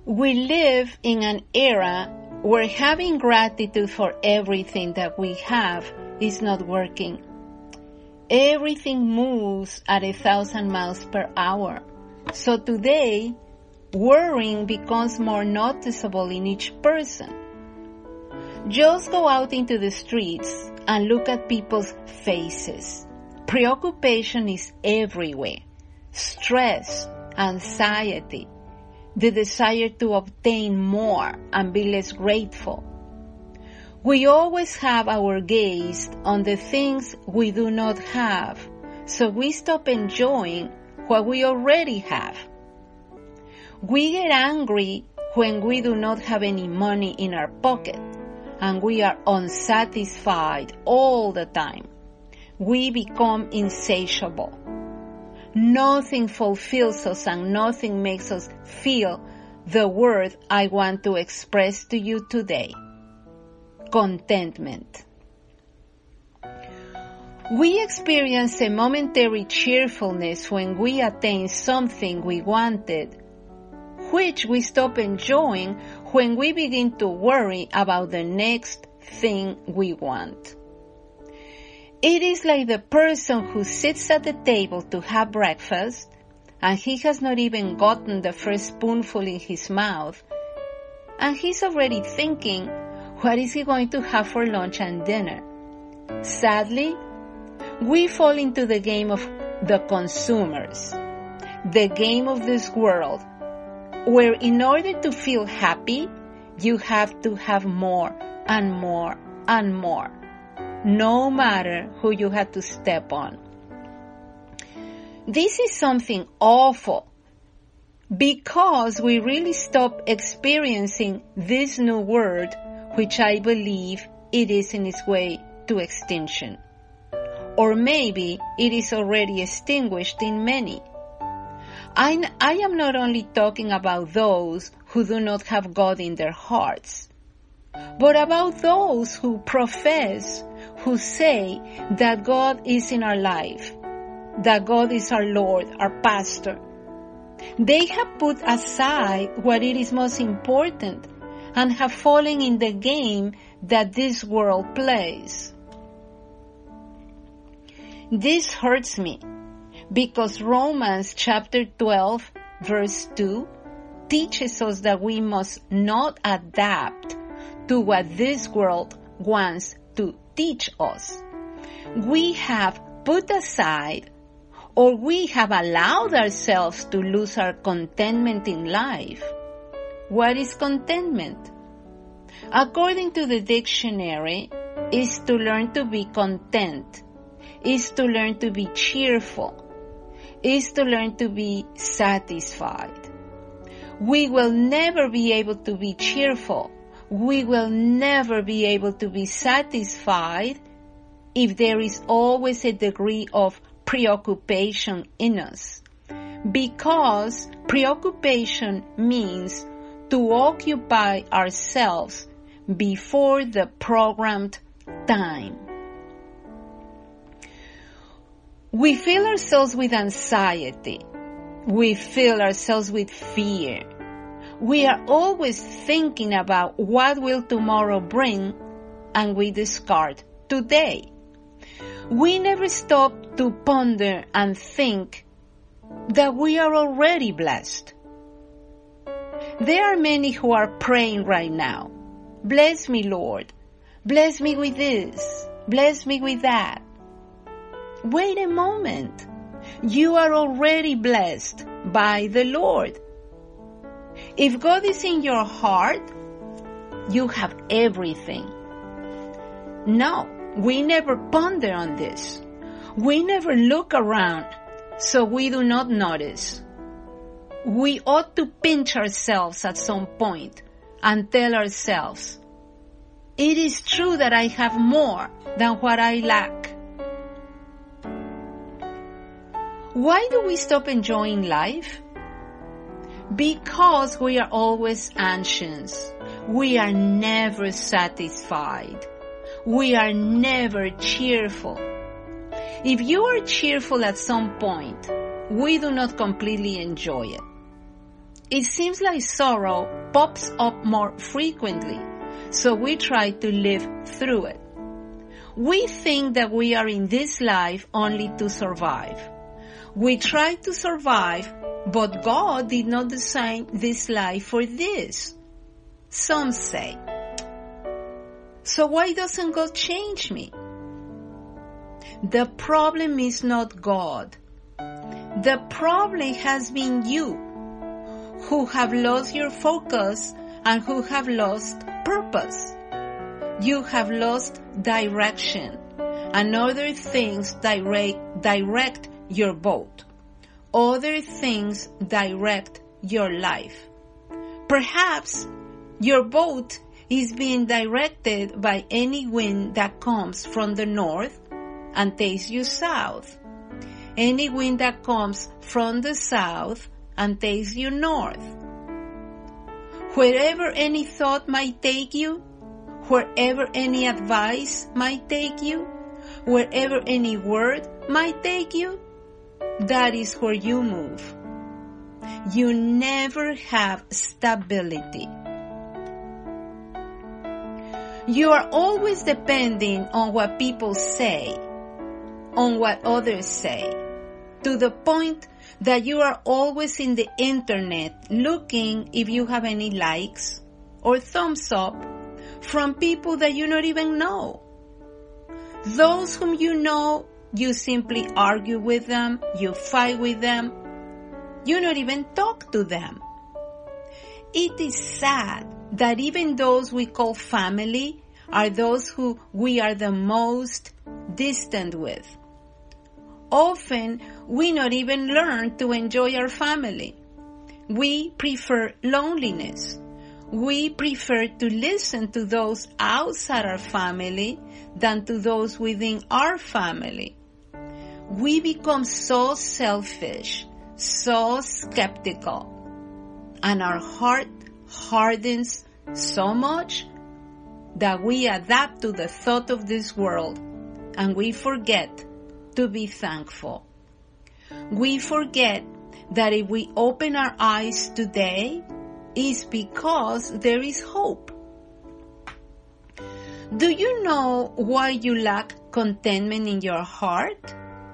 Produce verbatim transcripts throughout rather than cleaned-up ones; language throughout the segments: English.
We live in an era where having gratitude for everything that we have is not working. Everything moves at a thousand miles per hour. So today, worrying becomes more noticeable in each person. Just go out into the streets and look at people's faces. Preoccupation is everywhere. Stress, anxiety, the desire to obtain more and be less grateful. We always have our gaze on the things we do not have, so we stop enjoying what we already have. We get angry when we do not have any money in our pocket, and we are unsatisfied all the time. We become insatiable. Nothing fulfills us and nothing makes us feel the word I want to express to you today. Contentment. We experience a momentary cheerfulness when we attain something we wanted, which we stop enjoying when we begin to worry about the next thing we want. It is like the person who sits at the table to have breakfast and he has not even gotten the first spoonful in his mouth, and he's already thinking, what is he going to have for lunch and dinner? Sadly, we fall into the game of the consumers, the game of this world, where in order to feel happy, you have to have more and more and more, no matter who you had to step on. This is something awful because we really stop experiencing this new world, which I believe it is in its way to extinction. Or maybe it is already extinguished in many. I, I am not only talking about those who do not have God in their hearts, but about those who profess, who say that God is in our life, that God is our Lord, our pastor. They have put aside what it is most important and have fallen in the game that this world plays. This hurts me because Romans chapter twelve verse two teaches us that we must not adapt to what this world wants to teach us. We have put aside, or we have allowed ourselves to lose our contentment in life. What is contentment? According to the dictionary, is to learn to be content, is to learn to be cheerful, is to learn to be satisfied. We will never be able to be cheerful. We will never be able to be satisfied if there is always a degree of preoccupation in us. Because preoccupation means to occupy ourselves before the programmed time. We fill ourselves with anxiety. We fill ourselves with fear. We are always thinking about what will tomorrow bring, and we discard today. We never stop to ponder and think that we are already blessed. There are many who are praying right now. Bless me, Lord. Bless me with this. Bless me with that. Wait a moment. You are already blessed by the Lord. If God is in your heart, you have everything. No, we never ponder on this. We never look around, so we do not notice. We ought to pinch ourselves at some point and tell ourselves, it is true that I have more than what I lack. Why do we stop enjoying life? Because we are always anxious. We are never satisfied. We are never cheerful. If you are cheerful at some point, we do not completely enjoy it. It seems like sorrow pops up more frequently, so we try to live through it. We think that we are in this life only to survive. We try to survive, but God did not design this life for this, some say. So why doesn't God change me? The problem is not God. The problem has been you, who have lost your focus and who have lost purpose. You have lost direction, and other things direct, direct your boat. Other things direct your life. Perhaps your boat is being directed by any wind that comes from the north and takes you south. Any wind that comes from the south and takes you north. Wherever any thought might take you, wherever any advice might take you, wherever any word might take you, that is where you move. You never have stability. You are always depending on what people say, on what others say, to the point that you are always in the internet looking if you have any likes or thumbs up from people that you don't even know. Those whom you know, you simply argue with them, you fight with them, you don't even talk to them. It is sad that even those we call family are those who we are the most distant with. Often, we not even learn to enjoy our family. We prefer loneliness. We prefer to listen to those outside our family than to those within our family. We become so selfish, so skeptical, and our heart hardens so much that we adapt to the thought of this world and we forget to be thankful. We forget that if we open our eyes today, it's because there is hope. Do you know why you lack contentment in your heart?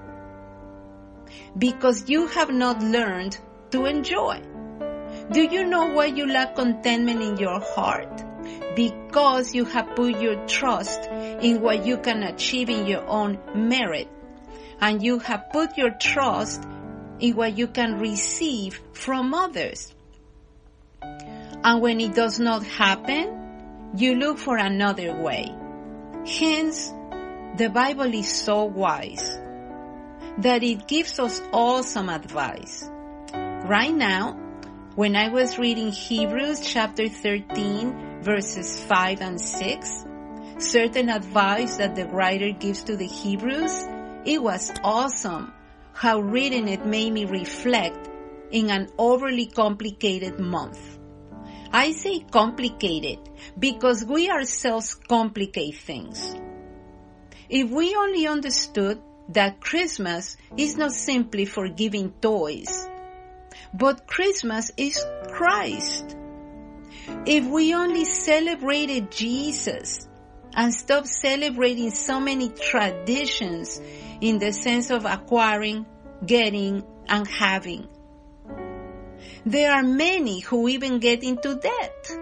Because you have not learned to enjoy. Do you know why you lack contentment in your heart? Because you have put your trust in what you can achieve in your own merit. And you have put your trust in what you can receive from others. And when it does not happen, you look for another way. Hence, the Bible is so wise that it gives us all some advice. Right now, when I was reading Hebrews chapter thirteen, verses five and six, certain advice that the writer gives to the Hebrews, it was awesome how reading it made me reflect in an overly complicated month. I say complicated because we ourselves complicate things. If we only understood that Christmas is not simply for giving toys, but Christmas is Christ. If we only celebrated Jesus and stopped celebrating so many traditions in the sense of acquiring, getting, and having. There are many who even get into debt.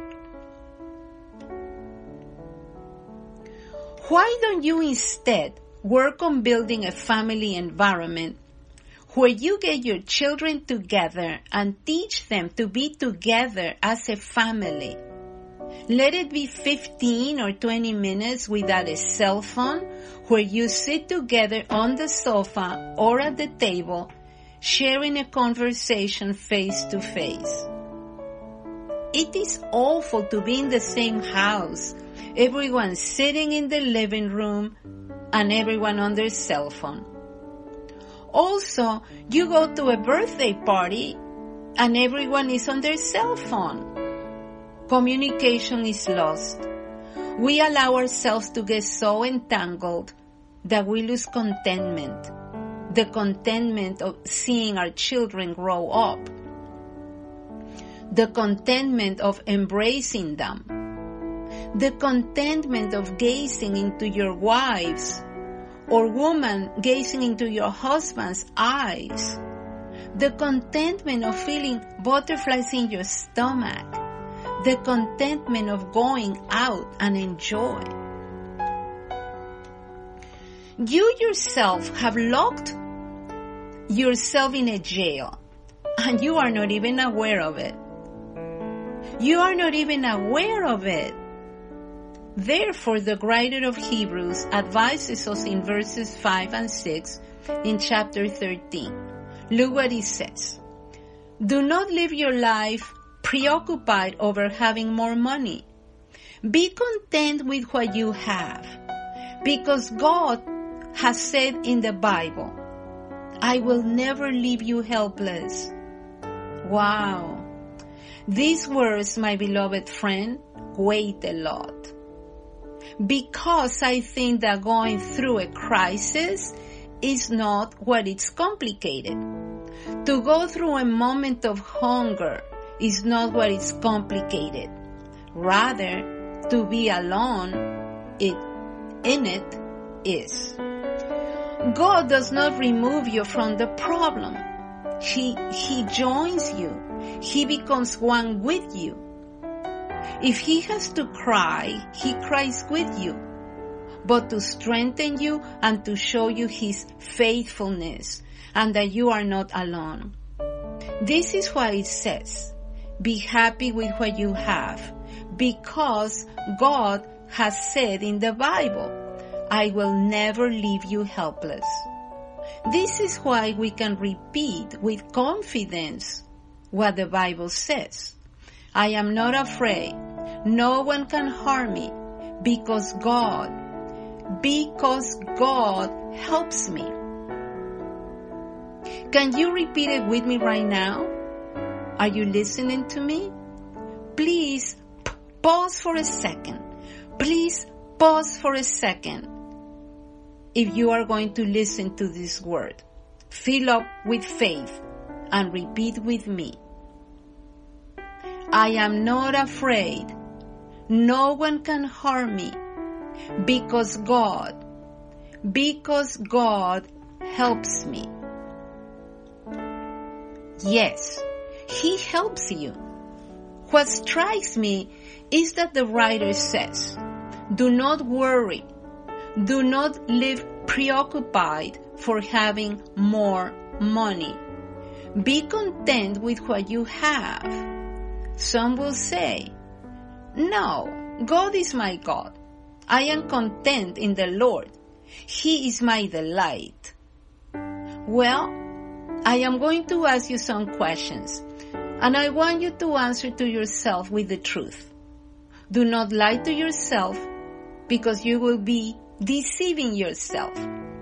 Why don't you instead work on building a family environment where you get your children together and teach them to be together as a family? Let it be fifteen or twenty minutes without a cell phone, where you sit together on the sofa or at the table, sharing a conversation face to face. It is awful to be in the same house, everyone sitting in the living room and everyone on their cell phone. Also, you go to a birthday party and everyone is on their cell phone. Communication is lost. We allow ourselves to get so entangled that we lose contentment, the contentment of seeing our children grow up. the contentment of embracing them, the contentment of gazing into your wife's or woman gazing into your husband's eyes, the contentment of feeling butterflies in your stomach, the contentment of going out and enjoy. You yourself have locked yourself in a jail, and you are not even aware of it. You are not even aware of it. Therefore, the writer of Hebrews advises us in verses five and six in chapter thirteen. Look what he says. Do not live your life preoccupied over having more money. Be content with what you have, because God has said in the Bible, I will never leave you helpless. Wow. These words, my beloved friend, weigh a lot. Because I think that going through a crisis is not what it's complicated. To go through a moment of hunger is not what is complicated. Rather, to be alone it, in it is. God does not remove you from the problem. He, He joins you. He becomes one with you. If He has to cry, He cries with you, but to strengthen you and to show you His faithfulness and that you are not alone. This is why it says, be happy with what you have, because God has said in the Bible, I will never leave you helpless. This is why we can repeat with confidence what the Bible says. I am not afraid. No one can harm me because God, because God helps me. Can you repeat it with me right now? Are you listening to me? Please p- pause for a second. Please pause for a second. If you are going to listen to this word, fill up with faith and repeat with me. I am not afraid. No one can harm me because God, because God helps me. Yes, He helps you. What strikes me is that the writer says, do not worry. Do not live preoccupied for having more money. Be content with what you have. Some will say, no, God is my God. I am content in the Lord. He is my delight. Well, I am going to ask you some questions, and I want you to answer to yourself with the truth. Do not lie to yourself, because you will be deceiving yourself.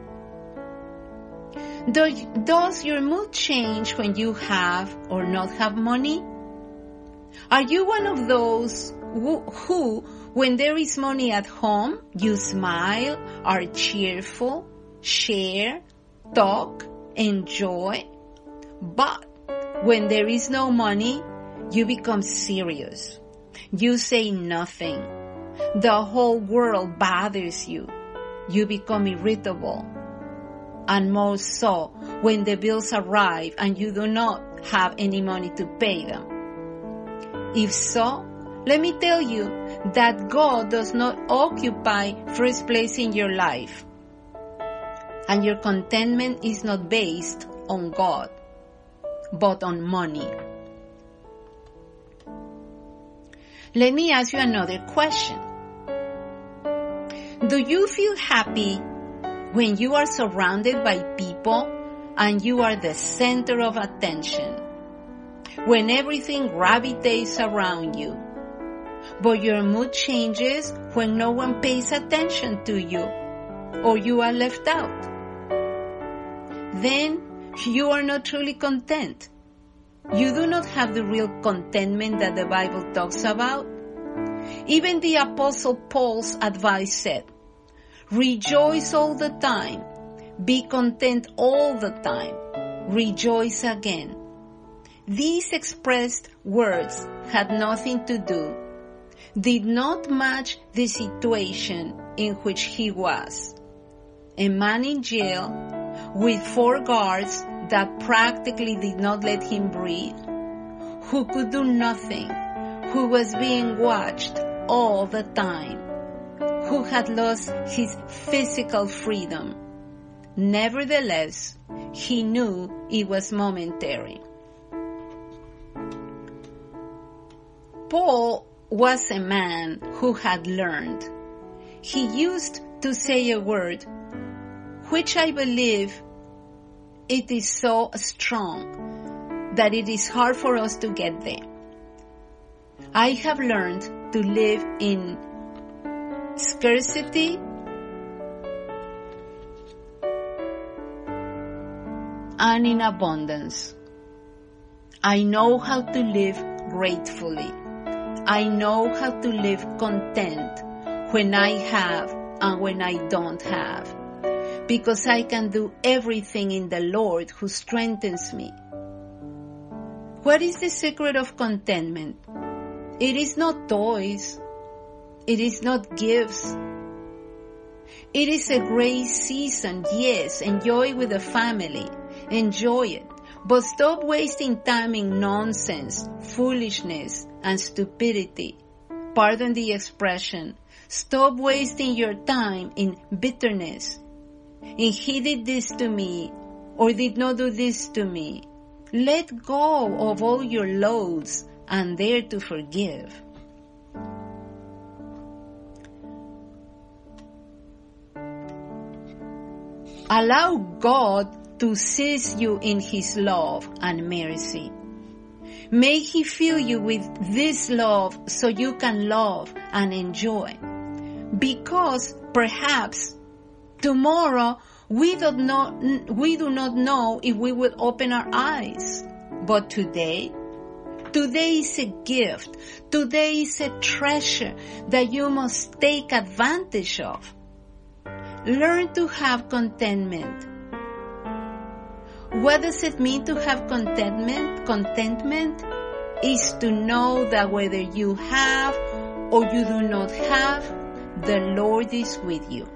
Does your mood change when you have or not have money? Are you one of those who, who, when there is money at home, you smile, are cheerful, share, talk, enjoy? But when there is no money, you become serious. You say nothing. The whole world bothers you. You become irritable. And more so when the bills arrive and you do not have any money to pay them. If so, let me tell you that God does not occupy first place in your life. And your contentment is not based on God, but on money. Let me ask you another question. Do you feel happy when you are surrounded by people and you are the center of attention? When everything gravitates around you, but your mood changes when no one pays attention to you or you are left out? Then you are not truly content. You do not have the real contentment that the Bible talks about. Even the Apostle Paul's advice said, rejoice all the time, be content all the time, rejoice again. This expressed words had nothing to do, did not match the situation in which he was. A man in jail with four guards that practically did not let him breathe, who could do nothing, who was being watched all the time, who had lost his physical freedom. Nevertheless, he knew it was momentary. Paul was a man who had learned. He used to say a word which I believe it is so strong that it is hard for us to get there. I have learned to live in scarcity and in abundance. I know how to live gratefully. I know how to live content when I have and when I don't have, because I can do everything in the Lord who strengthens me. What is the secret of contentment? It is not toys. It is not gifts. It is a great season, yes, enjoy with the family. Enjoy it. But stop wasting time in nonsense, foolishness, and stupidity. Pardon the expression. Stop wasting your time in bitterness. In he did this to me, or did not do this to me. Let go of all your loads and dare to forgive. Allow God to seize you in His love and mercy. May He fill you with this love so you can love and enjoy. Because perhaps tomorrow we do not, we do not know if we will open our eyes. But today, today is a gift. Today is a treasure that you must take advantage of. Learn to have contentment. What does it mean to have contentment? Contentment is to know that whether you have or you do not have, the Lord is with you.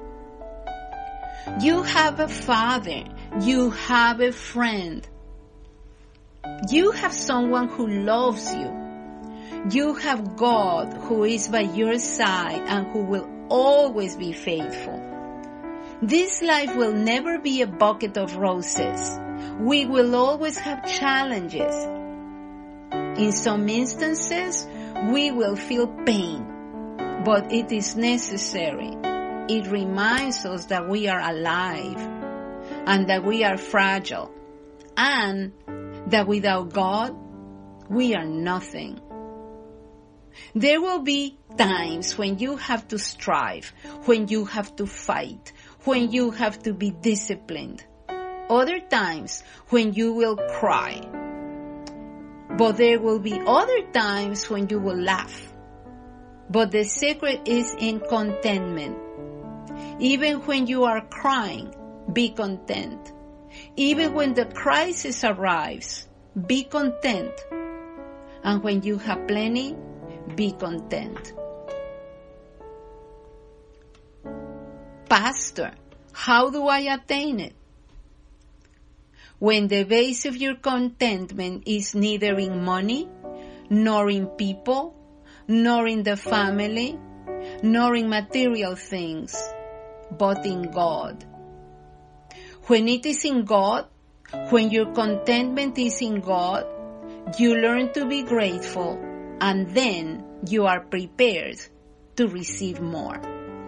You have a father. You have a friend. You have someone who loves you. You have God who is by your side and who will always be faithful. This life will never be a bucket of roses. We will always have challenges. In some instances, we will feel pain, but it is necessary. It reminds us that we are alive and that we are fragile and that without God, we are nothing. There will be times when you have to strive, when you have to fight, when you have to be disciplined. Other times when you will cry. But there will be other times when you will laugh. But the secret is in contentment. Even when you are crying, be content. Even when the crisis arrives, be content. And when you have plenty, be content. Pastor, how do I attain it? When the base of your contentment is neither in money, nor in people, nor in the family, nor in material things, but in God. When it is in God, when your contentment is in God, you learn to be grateful, and then you are prepared to receive more.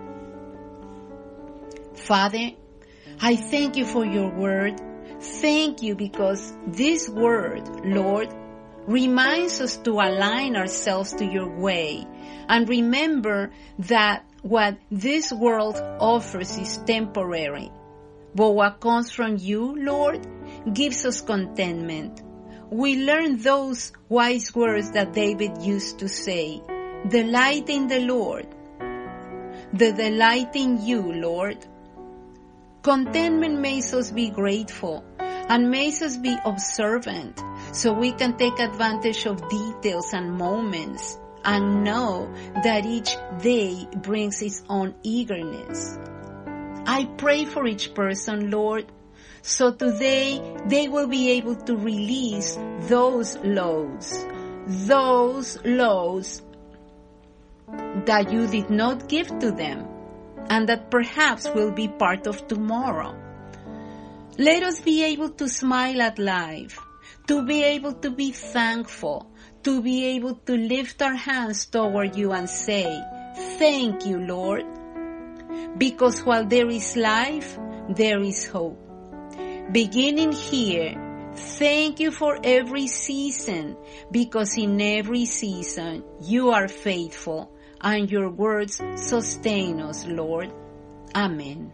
Father, I thank you for your word. Thank you because this word, Lord, reminds us to align ourselves to your way and remember that what this world offers is temporary. But what comes from you, Lord, gives us contentment. We learn those wise words that David used to say, delight in the Lord. The delight in you, Lord. Contentment makes us be grateful and makes us be observant so we can take advantage of details and moments and know that each day brings its own eagerness. I pray for each person, Lord, so today they will be able to release those loads, those loads that you did not give to them and that perhaps will be part of tomorrow. Let us be able to smile at life, to be able to be thankful, to be able to lift our hands toward you and say, thank you, Lord. Because while there is life, there is hope. Beginning here, thank you for every season, because in every season you are faithful and your words sustain us, Lord. Amen.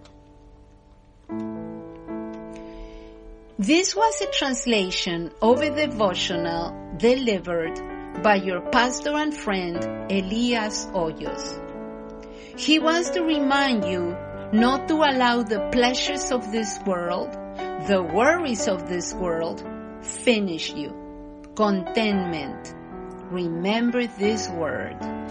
This was a translation of a devotional delivered by your pastor and friend Elias Hoyos. He wants to remind you not to allow the pleasures of this world, the worries of this world, finish you. Contentment. Remember this word.